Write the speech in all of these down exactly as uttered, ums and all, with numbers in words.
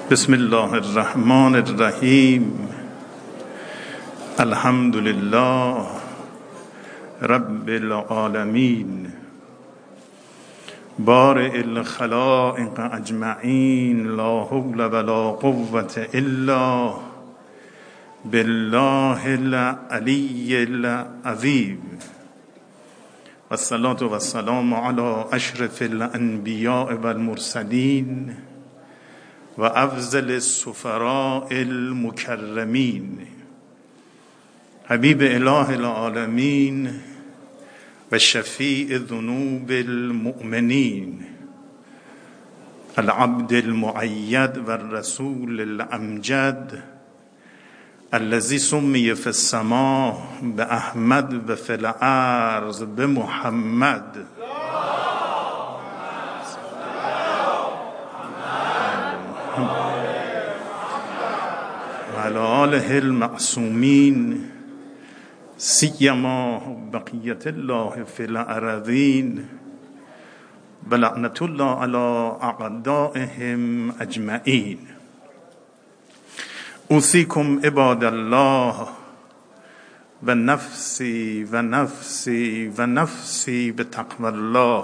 بسم الله الرحمن الرحیم. الحمد لله رب العالمین بارئ الخلائق اجمعین، لا حول ولا قوة الا بالله العلی العظیم. والصلاة والسلام علی اشرف الانبیاء والمرسلین و افضل السفراء المکرمین، حبیب اله العالمین و شفیع ذنوب المؤمنین، العبد المؤید و الرسول الامجد، الذي سمي في السماء بأحمد و في الأرض بمحمد. وعلى آله المعصومين سيما بقية الله في الأراضين، ولعنة الله على أعدائهم أجمعين. أوصيكم عباد الله و نفسی و نفسی و نفسی بتقوى الله،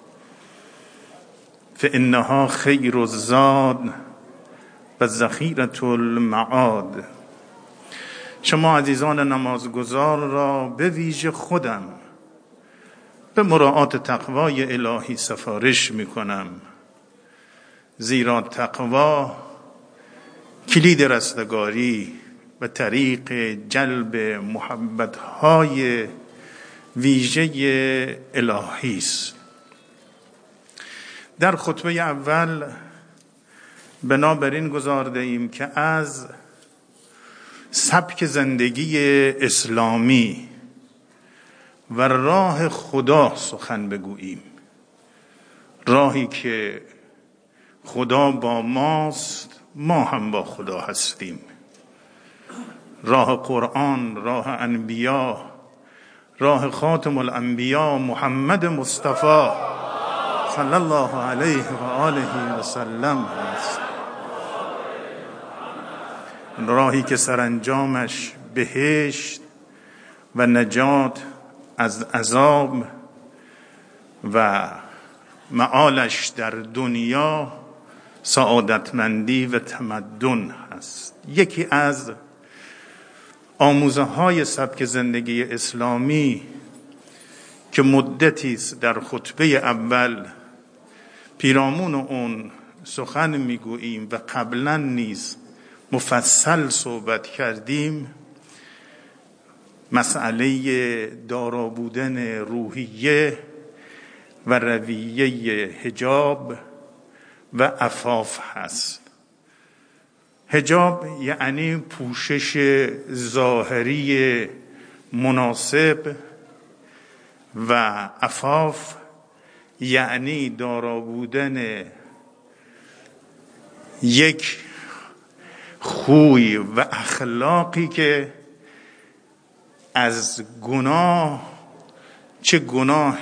فإنها خیر الزاد و ذخیرة المعاد. شما عزیزان نمازگزار را به ویژه خودم به مراعات تقوای الهی سفارش می کنم، زیرا تقوا کلید رستگاری و طریق جلب محبت‌های ویژه الهی است. در خطبه اول بنابراین گزارده ایم که از سبک زندگی اسلامی و راه خدا سخن بگوییم، راهی که خدا با ماست، ما هم با خدا هستیم. راه قرآن، راه انبیا، راه خاتم الانبیا محمد مصطفی صلی الله علیه و آله و سلم است. راهی که سرانجامش بهشت و نجات از عذاب و معالش در دنیا سعادتمندی و تمدن هست. یکی از آموزه های سبک زندگی اسلامی که مدتی است در خطبه اول پیرامون اون سخن میگوییم و قبلا نیز مفصل صحبت کردیم، مسئله دارا بودن روحیه و رویه حجاب و عفاف هست. حجاب یعنی پوشش ظاهری مناسب و عفاف یعنی دارا بودن یک خوی و اخلاقی که از گناه، چه گناه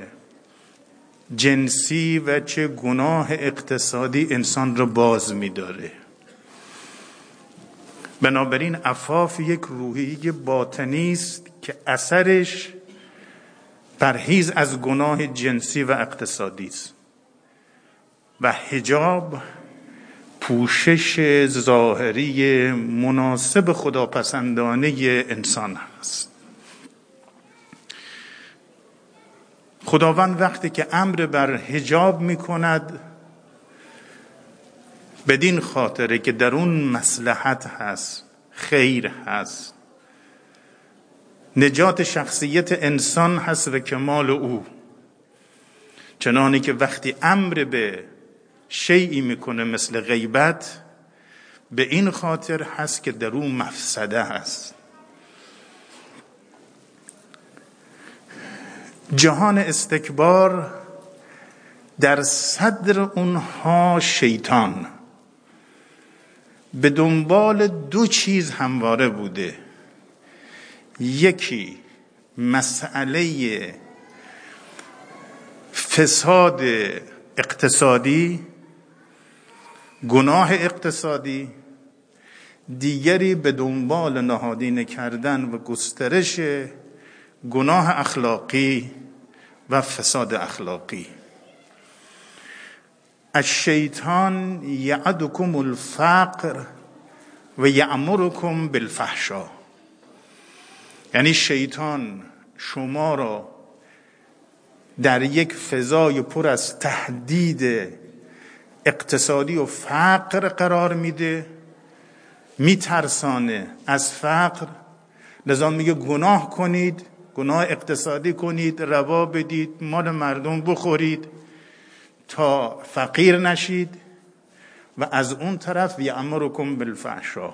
جنسی و چه گناه اقتصادی، انسان را باز می‌داره. بنابراین عفاف یک روحیه باطنی است که اثرش پرهیز از گناه جنسی و اقتصادی است و حجاب پوشش ظاهری مناسب خداپسندانه انسان است. خداوند وقتی که امر بر حجاب می کند بدین خاطره که در اون مصلحت هست، خیر هست، نجات شخصیت انسان هست و کمال او. چنانی که وقتی امر به شیئی میکنه مثل غیبت، به این خاطر هست که در اون مفسده هست. جهان استکبار در صدر اونها شیطان به دنبال دو چیز همواره بوده. یکی مسئله فساد اقتصادی گناه اقتصادی، دیگری به دنبال نهادینه کردن و گسترش گناه اخلاقی و فساد اخلاقی. الشیطان یعدکم الفقر و یأمرکم بالفحشاء. یعنی شیطان شما را در یک فضای پر از تهدید اقتصادی و فقر قرار میده، میترسانه از فقر، لذا میگه گناه کنید، گناه اقتصادی کنید، ربا بدید، مال مردم بخورید تا فقیر نشید، و از اون طرف یأمرکم بالفحشاء،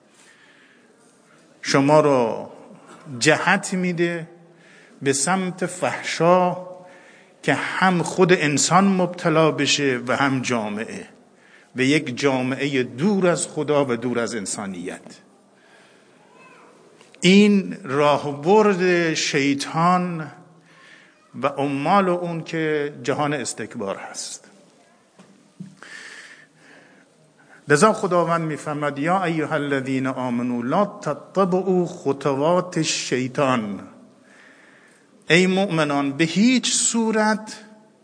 شما رو جهت میده به سمت فحشا که هم خود انسان مبتلا بشه و هم جامعه، به یک جامعه دور از خدا و دور از انسانیت. این راهبرد شیطان و عمال اون که جهان استکبار هست. لذا خداوند میفرماد یا ایها الذین آمنوا لا تتبعوا خطوات الشیطان. ای مؤمنان به هیچ صورت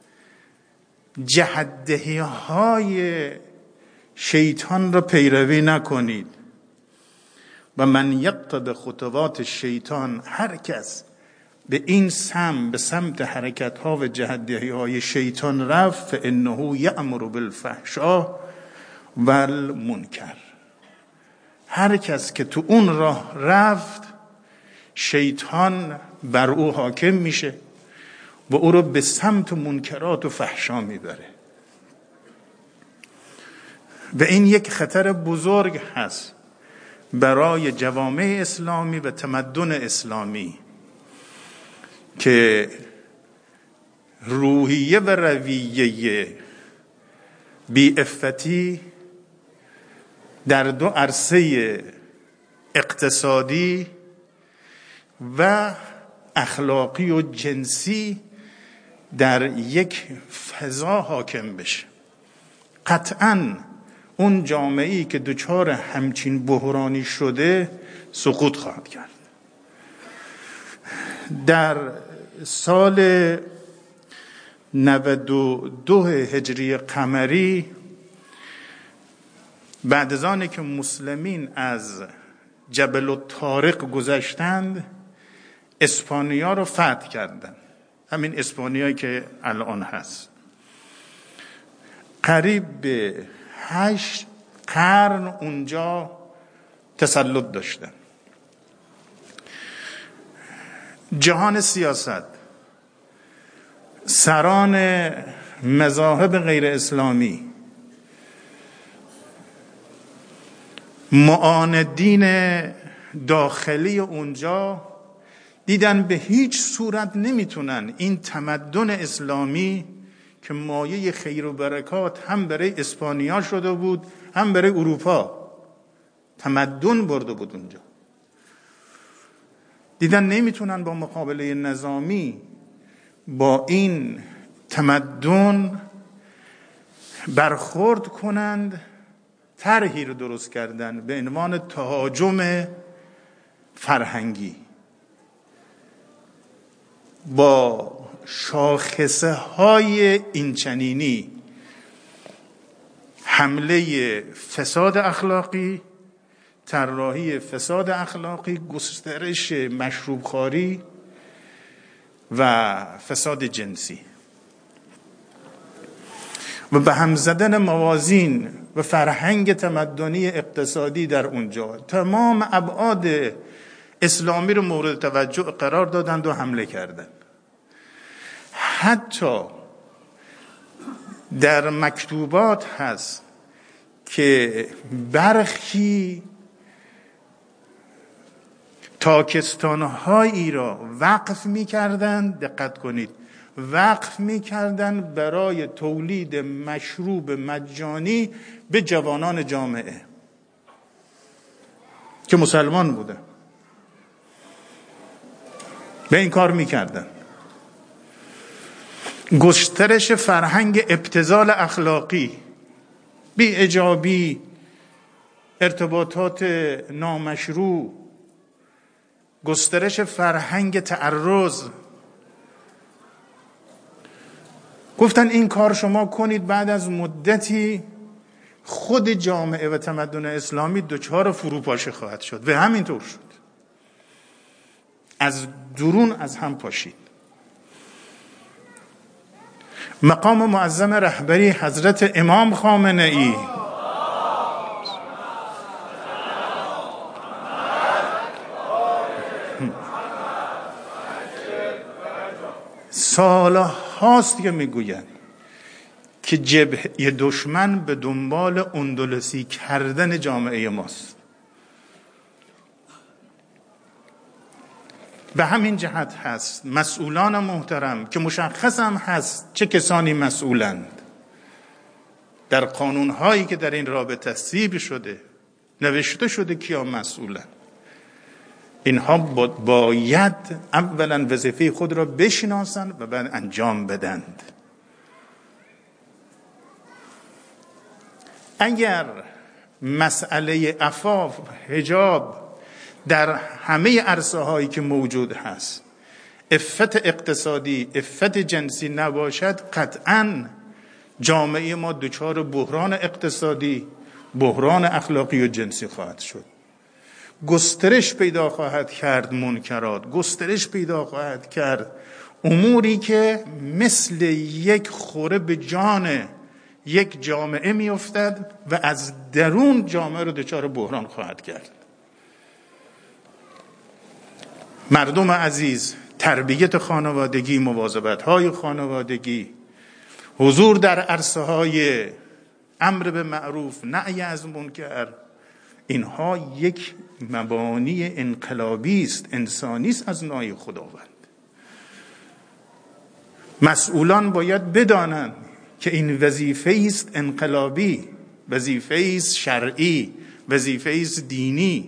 جهت‌دهی های شیطان را پیروی نکنید. و من یتبع خطوات الشیطان، هر کس به این سم به سمت حرکت ها و جهت‌دهی های شیطان رفت، فانه یأمر بالفحشاء و المنکر. هر کس که تو اون راه رفت، شیطان بر او حاکم میشه و او رو به سمت منکرات و فحشا میبره. و این یک خطر بزرگ هست برای جوامع اسلامی و تمدن اسلامی که روحیه و رویه بی‌عفتی در دو عرصه اقتصادی و اخلاقی و جنسی در یک فضا حاکم بشه. قطعاً اون جامعه‌ای که دچار همچین بحرانی شده سقوط خواهد کرد. در سال نود و دو هجری قمری، بعد از آنی که مسلمین از جبل الطارق گذشتند، اسپانیا رو فتح کردند. همین اسپانیایی که الان هست. قریب به هشت قرن اونجا تسلط داشتن. جهان سیاست، سران مذاهب غیر اسلامی، معاندین داخلی اونجا دیدن به هیچ صورت نمیتونن این تمدن اسلامی که مایه خیر و برکات هم برای اسپانیا شده بود هم برای اروپا، تمدن برده بود اونجا، دیدن نمیتونن با مقابله نظامی با این تمدن برخورد کنند. طرحی رو درست کردن به عنوان تهاجم فرهنگی با شاخصه های اینچنینی: حمله فساد اخلاقی، طراحی فساد اخلاقی، گسترش مشروب خواری و فساد جنسی و به هم زدن موازین و فرهنگ تمدنی اقتصادی در اونجا. تمام ابعاد اسلامی رو مورد توجه قرار دادند و حمله کردند. حتی در مکتوبات هست که برخی تاکستان‌هایی را وقف می‌کردند، دقت کنید، وقف می‌کردند برای تولید مشروب مجانی به جوانان جامعه که مسلمان بودن. به این کار می‌کردند. گسترش فرهنگ ابتذال اخلاقی بی ایجابی، ارتباطات نامشروع، گسترش فرهنگ تعرض. گفتن این کار شما کنید، بعد از مدتی خود جامعه و تمدن اسلامی دچار فروپاشی خواهد شد. و همینطور شد، از درون از هم پاشید. مقام معظم رهبری حضرت امام خامنه ای سال هاست که میگویند که جبهه دشمن به دنبال اندلسی کردن جامعه ماست. به همین جهت هست مسئولان محترم که مشخص هم هست چه کسانی مسئولند، در قانونهایی که در این رابطه تصویب شده نوشته شده کیا مسئولند. اینها باید اولا وظیفه خود را بشناسند و بعد انجام بدند. اگر مسئله عفاف، حجاب در همه عرصه هایی که موجود هست، عفت اقتصادی، عفت جنسی نباشد، قطعاً جامعه ما دچار بحران اقتصادی، بحران اخلاقی و جنسی خواهد شد. گسترش پیدا خواهد کرد منکرات، گسترش پیدا خواهد کرد اموری که مثل یک خوره به جان یک جامعه می افتد و از درون جامعه رو دچار بحران خواهد کرد. مردم عزیز، تربیت خانوادگی، مواظبت‌های خانوادگی، حضور در عرصه‌های امر به معروف، نهی از منکر، اینها یک مبانی انقلابی است، انسانی است از نوع خداوند. مسئولان باید بدانند که این وظیفه است انقلابی، وظیفه است شرعی، وظیفه است دینی.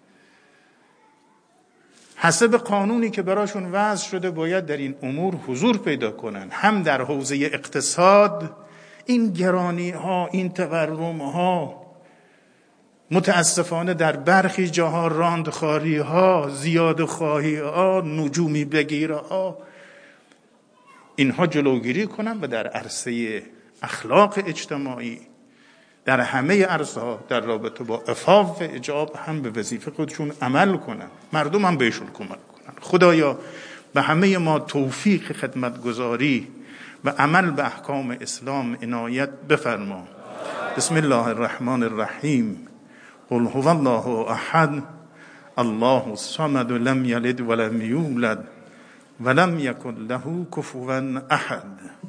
حسب قانونی که براشون وضع شده باید در این امور حضور پیدا کنند. هم در حوزه اقتصاد، این گرانی ها، این تورم ها، متاسفانه در برخی جاها راندخاری ها، زیاد خواهی ها، نجومی بگیره ها، اینها جلوگیری کنن و در عرصه اخلاق اجتماعی، در همه عرصه ها در رابطه با عفاف و حجاب هم به وظیفه خودشون عمل کنن، مردم هم بهشون کمک کنن. خدایا به همه ما توفیق خدمتگزاری و عمل به احکام اسلام عنایت بفرما. بسم الله الرحمن الرحیم. قل هو الله احد الله الصمد لم یلد ولم یولد ولم یکن له کفوا احد.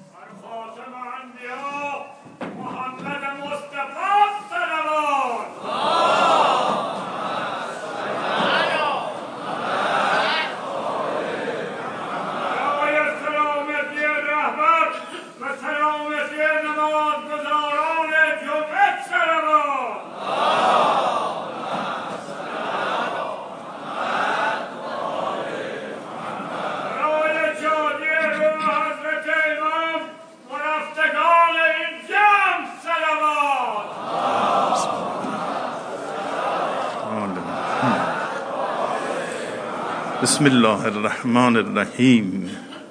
بسم الله الرحمن الرحیم.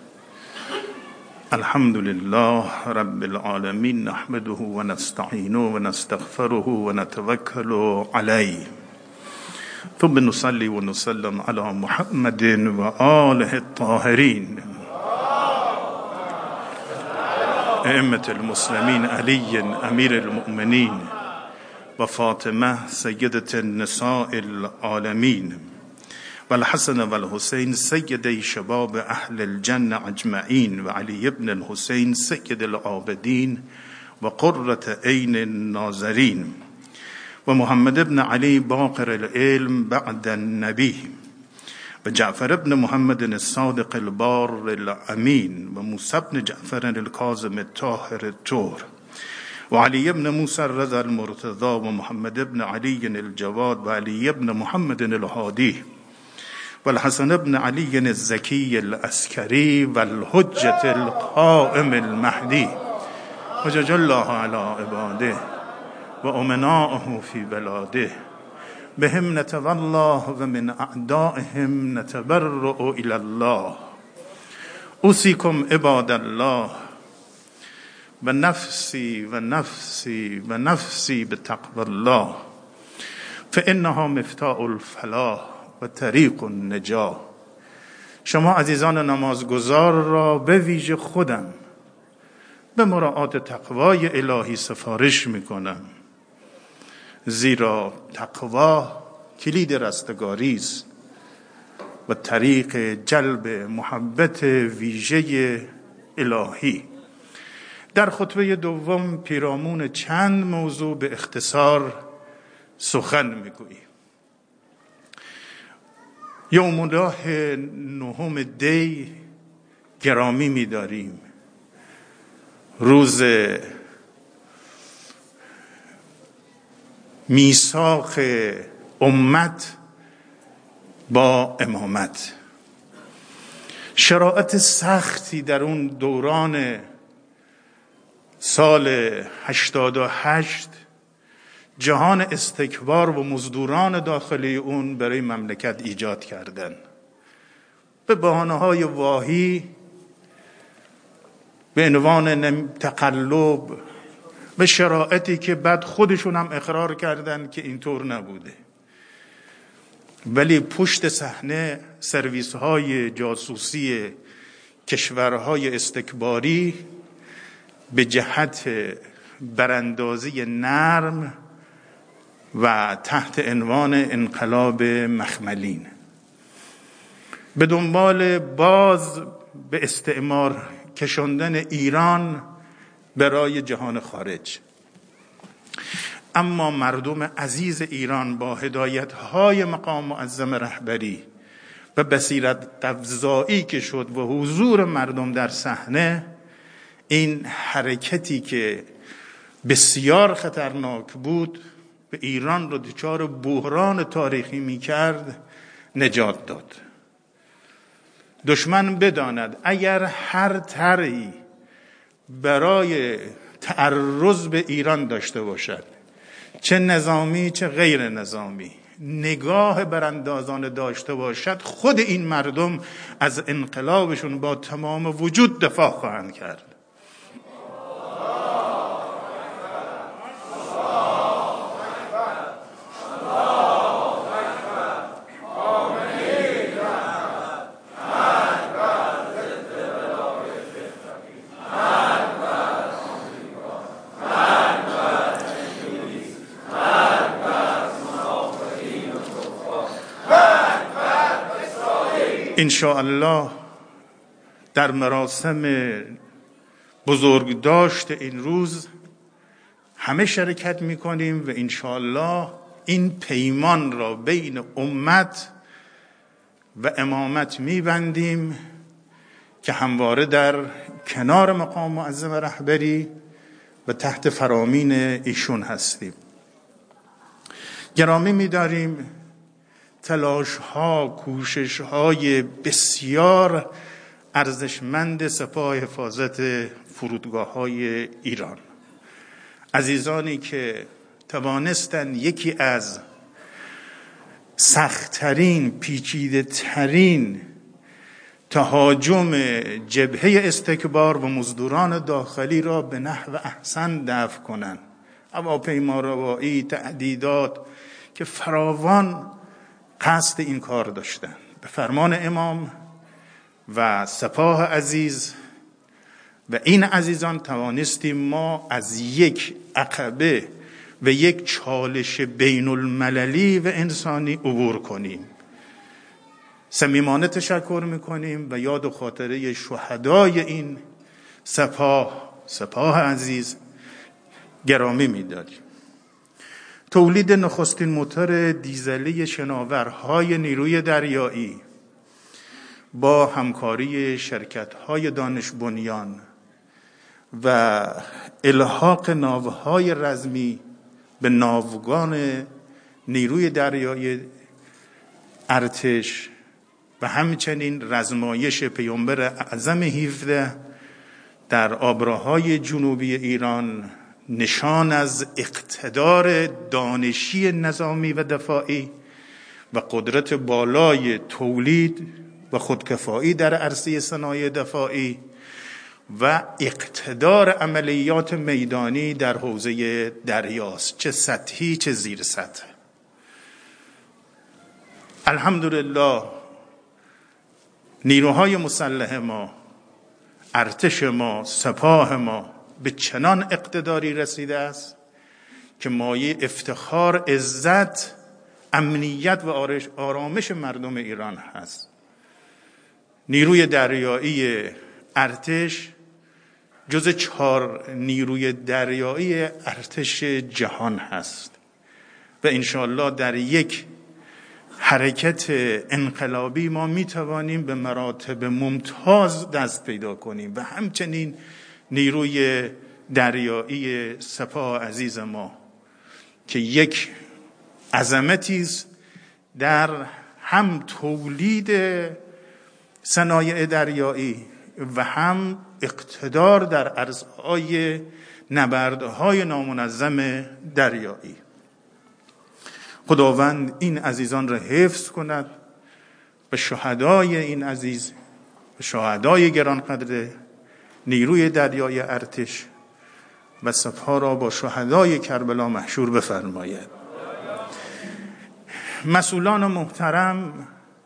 الحمد لله رب العالمین، نحمده و نستعینه و نستغفره و نتوکل علیه، ثم نصلی و نسلم علی محمد و آله الطاهرین ائمة المسلمین، علی امیر المؤمنین و فاطمه سیدة النساء العالمین و الحسن و الحسین سیدی شباب اهل الجنة اجمعین و علی ابن الحسین سید العابدین و قرة عین الناظرین و محمد ابن علی باقر العلم بعد النبی و جعفر ابن محمد الصادق البار الامین و موسی ابن جعفر الکاظم الطاهر الطهر و علی ابن موسی الرضا المرتضى و محمد ابن علی الجواد و علی ابن محمد الهادی و الحسن ابن علی الزکی العسکری و الحجة القائم المهدی حجج الله علی عباده و امناءه فی بلاده بهم نتولاه و من اعدائهم نتبرأ الی الله اوصیکم عباد الله و نفسی و نفسی و نفسی بتقوی الله فانها مفتاح الفلاح و طریق النجاح. شما عزیزان نمازگزار را به ویژه خودم به مراعات تقوای الهی سفارش میکنم، زیرا تقوا کلید رستگاری است و طریق جلب محبت ویژه الهی. در خطبه دوم پیرامون چند موضوع به اختصار سخن میگوییم. یوم الله نهم دی گرامی می‌داریم، روز میثاق امت با امامت. شرایط سختی در اون دوران سال هشتاد و هشت جهان استکبار و مزدوران داخلی اون برای مملکت ایجاد کردن. به بهانه‌های واهی به عنوان تقلب و شرایطی که بعد خودشون هم اقرار کردن که اینطور نبوده، ولی پشت صحنه سرویس‌های جاسوسی کشورهای استکباری به جهت براندازی نرم و تحت عنوان انقلاب مخملین به دنبال باز به استعمار کشاندن ایران برای جهان خارج. اما مردم عزیز ایران با هدایت‌های مقام معظم رهبری و بصیرت افزایی که شد و حضور مردم در صحنه، این حرکتی که بسیار خطرناک بود به ایران رو دچار بحران تاریخی می کرد نجات داد. دشمن بداند اگر هر طرحی برای تعرض به ایران داشته باشد، چه نظامی چه غیر نظامی، نگاه براندازانه داشته باشد، خود این مردم از انقلابشون با تمام وجود دفاع خواهند کرد. انشاءالله در مراسم بزرگداشت این روز همه شرکت میکنیم و انشاءالله این پیمان را بین امت و امامت میبندیم که همواره در کنار مقام معظم رهبری و تحت فرامین ایشون هستیم. گرامی می‌داریم تلاش ها، کوشش های بسیار ارزشمند سپاه حفاظت فرودگاه های ایران، عزیزانی که توانستن یکی از سخت‌ترین، پیچیده ترین تهاجم جبهه استکبار و مزدوران داخلی را به نحو احسن دفع کنند. هواپیماروایی، تهدیدات که فراوان قصد این کار داشتن، به فرمان امام و سپاه عزیز و این عزیزان توانستیم ما از یک عقبه و یک چالش بین المللی و انسانی عبور کنیم. صمیمانه تشکر میکنیم و یاد و خاطره شهدای این سپاه سپاه عزیز گرامی میداریم. تولید نخستین موتور دیزلی شناورهای نیروی دریایی با همکاری شرکت‌های دانش بنیان و الحاق ناوهای رزمی به ناوگان نیروی دریایی ارتش و همچنین رزمایش پیامبر اعظم هفده در آبراهای جنوبی ایران نشان از اقتدار دانشی نظامی و دفاعی و قدرت بالای تولید و خودکفایی در عرصه صنایع دفاعی و اقتدار عملیات میدانی در حوزه دریاست، چه سطحی چه زیر سطح. الحمدلله نیروهای مسلح ما، ارتش ما، سپاه ما به چنان اقتداری رسیده است که مایه افتخار، عزت، امنیت و آرامش مردم ایران هست. نیروی دریایی ارتش جز چهار نیروی دریایی ارتش جهان هست و انشاءالله در یک حرکت انقلابی ما میتوانیم به مراتب ممتاز دست پیدا کنیم و همچنین نیروی دریایی سپاه عزیز ما که یک عظمتی است در هم تولید صنایع دریایی و هم اقتدار در عرصه‌های نبردهای نامنظم دریایی. خداوند این عزیزان را حفظ کند و شهدای این عزیز و شهدای گرانقدر نیروی دریایی ارتش و سپاه را با شهدای کربلا محشور بفرماید. مسئولان محترم،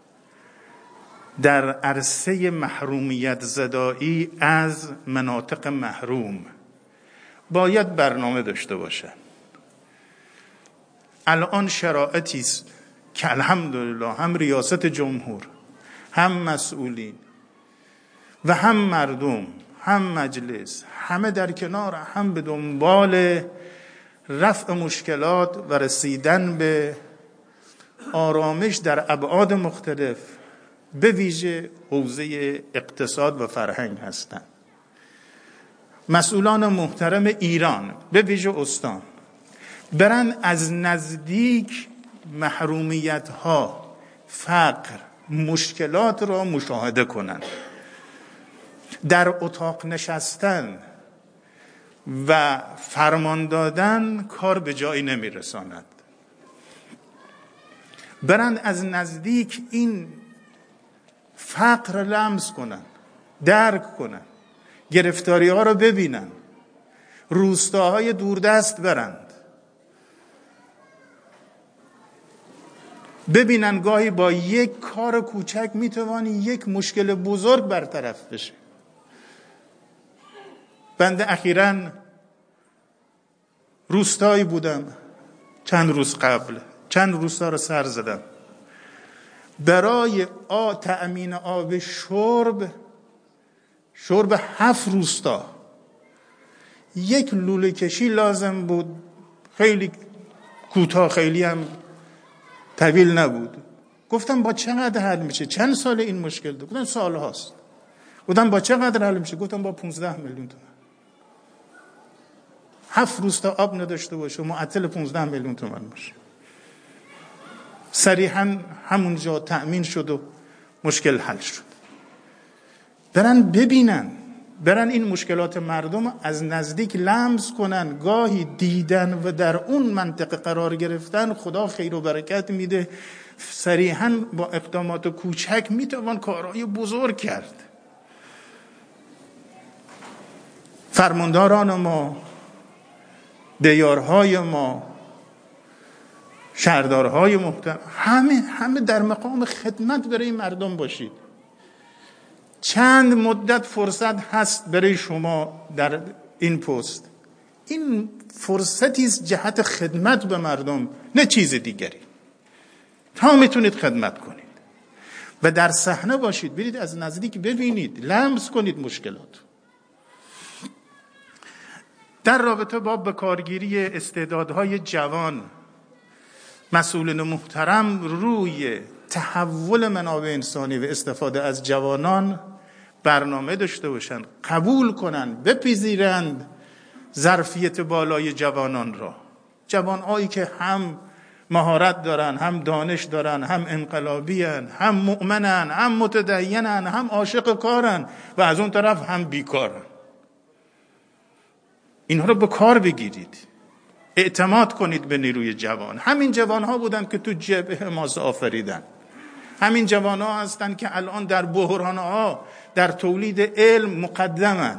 در عرصه محرومیت زدایی از مناطق محروم باید برنامه داشته باشند. الان شرایطی است که الحمدلله هم ریاست جمهور، هم مسئولین و هم مردم، هم مجلس، همه در کنار هم به دنبال رفع مشکلات و رسیدن به آرامش در ابعاد مختلف به ویژه حوزه اقتصاد و فرهنگ هستند. مسئولان محترم ایران به ویژه استان برن از نزدیک محرومیت ها، فقر، مشکلات را مشاهده کنند. در اتاق نشستن و فرمان دادن کار به جایی نمی رساند. برن از نزدیک این فقر لمس کنن، درک کنن، گرفتاری ها رو ببینن، روستاهای دوردست برند، ببینن گاهی با یک کار کوچک میتوانی یک مشکل بزرگ برطرف بشه. بنده اخیراً روستایی بودم چند روز قبل، چند روستا رو سر زدم. برای آ تأمین آب شرب شرب هفت روستا یک لوله کشی لازم بود، خیلی کوتاه، خیلی هم طویل نبود. گفتم با چقدر حل میشه؟ چند سال این مشکل داره؟ گفتم سال هاست. گفتم با چقدر حل میشه؟ گفتم با پونزده میلیون تومان. هفت روستا آب نداشته باشه معطل پونزده میلیون تومان باشه. صریحا همونجا تأمین شد و مشکل حل شد. برن ببینن، برن این مشکلات مردم از نزدیک لمس کنن. گاهی دیدن و در اون منطقه قرار گرفتن خدا خیر و برکت میده. صریحا با اقدامات کوچک میتوان کارهای بزرگ کرد. فرمانداران ما، دیارهای ما، شهردارهای محترم، همه همه در مقام خدمت برای مردم باشید. چند مدت فرصت هست برای شما در این پست. این فرصتی است جهت خدمت به مردم، نه چیز دیگری. تا میتونید خدمت کنید و در صحنه باشید، برید از نزدیک ببینید، لمس کنید مشکلات. در رابطه با بکارگیری استعدادهای جوان، مسئولین محترم روی تحول منابع انسانی و استفاده از جوانان برنامه داشته باشن، قبول کنن، بپذیرند ظرفیت بالای جوانان را. جوانهایی که هم مهارت دارن، هم دانش دارن، هم انقلابی هن، هم مؤمنن، هم متدینن، هم عاشق کارن و از اون طرف هم بیکارن. اینها رو به کار بگیرید، اعتماد کنید به نیروی جوان. همین جوان ها بودن که تو جبهه حماس آفریدن، همین جوان ها هستن که الان در بحران ها در تولید علم مقدمن،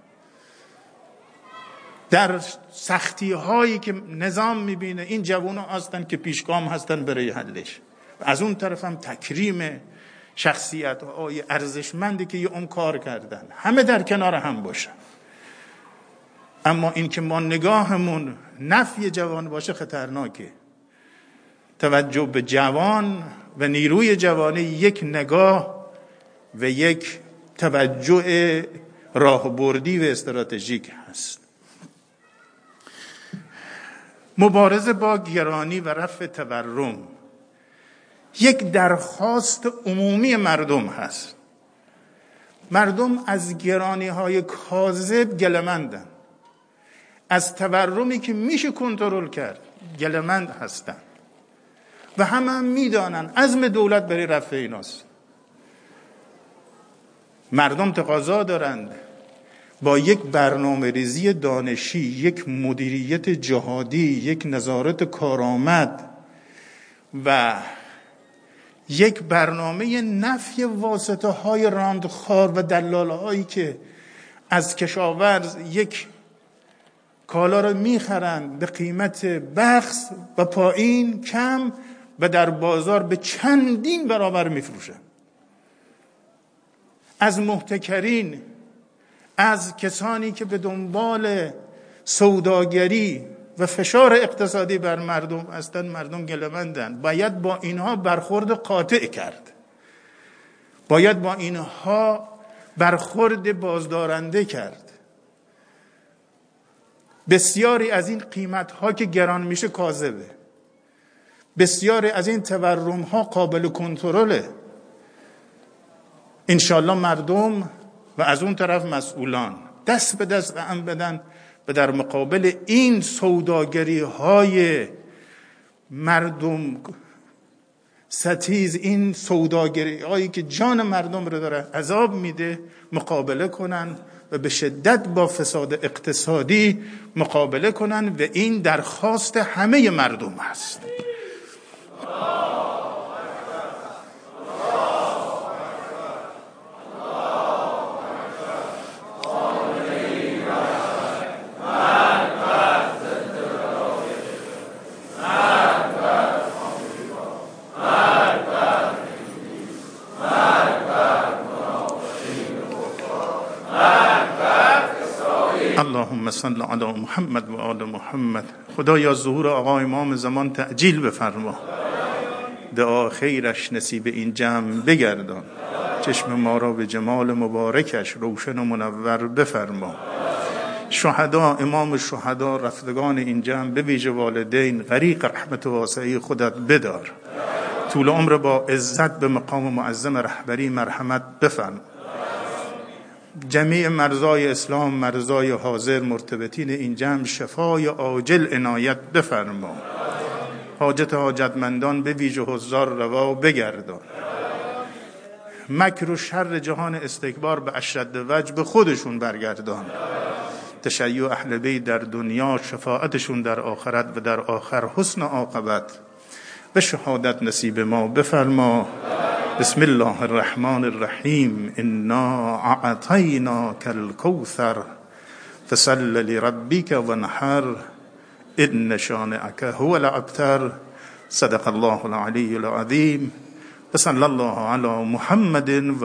در سختی هایی که نظام میبینه این جوان ها هستن که پیشگام هستن برای حلش. از اون طرف هم تکریم شخصیت های ارزشمندی که یه اون کار کردن، همه در کنار هم باشن. اما این که ما نگاهمون نفی جوان باشه خطرناکه. توجه به جوان و نیروی جوانی یک نگاه و یک توجه راهبردی و استراتژیک هست. مبارزه با گرانی و رفع تورم یک درخواست عمومی مردم هست. مردم از گرانی های کاذب گله‌مندن، از تورمی که میشه کنترل کرد گله‌مند هستن و همه هم میدانن عزم دولت برای رفع ایناست. مردم تقاضا دارند با یک برنامه ریزی دانشی، یک مدیریت جهادی، یک نظارت کارآمد و یک برنامه نفی واسطه های راندخوار و دلال هایی که از کشاورز یک کالا رو میخرند به قیمت بخس و پایین کم و در بازار به چندین برابر میفروشن. از محتکرین، از کسانی که به دنبال سوداگری و فشار اقتصادی بر مردم هستند، مردم گله‌مندند. باید با اینها برخورد قاطع کرد، باید با اینها برخورد بازدارنده کرد. بسیاری از این قیمت‌ها که گران میشه کاذبه، بسیاری از این تورم‌ها قابل کنترله. انشالله مردم و از اون طرف مسئولان دست به دست هم بدن و در مقابل این سوداگری های مردم ستیز، این سوداگری هایی که جان مردم رو داره عذاب میده، مقابله کنن و به شدت با فساد اقتصادی مقابله کنن و این درخواست همه مردم هست. اللهم صل علی محمد و آل محمد. خدایا ظهور آقا امام زمان تعجیل بفرما، دعا خیرش نصیب این جمع بگردان، چشم ما را به جمال مبارکش روشن و منور بفرما. شهدا، امام شهدا، رفتگان این جمع به ویژه والدین، غریق رحمت واسعی خودت بدار، طول عمر با عزت به مقام معظم رهبری مرحمت بفرما. جمیع مرزای اسلام، مرزای حاضر، مرتبطین این جمع شفای عاجل عنایت بفرما. حاجت حاجتمندان به ویژه حضار روا بگردان. مکر و شر جهان استکبار به اشد وجه به خودشون برگردان. تشیع اهل بیت در دنیا، شفاعتشون در آخرت و در آخر حسن عاقبت و شهادت نصیب ما بفرما. بسم الله الرحمن الرحیم. انا اعطیناک الکوثر فصل لربک وانحر ان شانئک هو الابتر. صدق الله العلی العظیم و صلی الله علی محمد.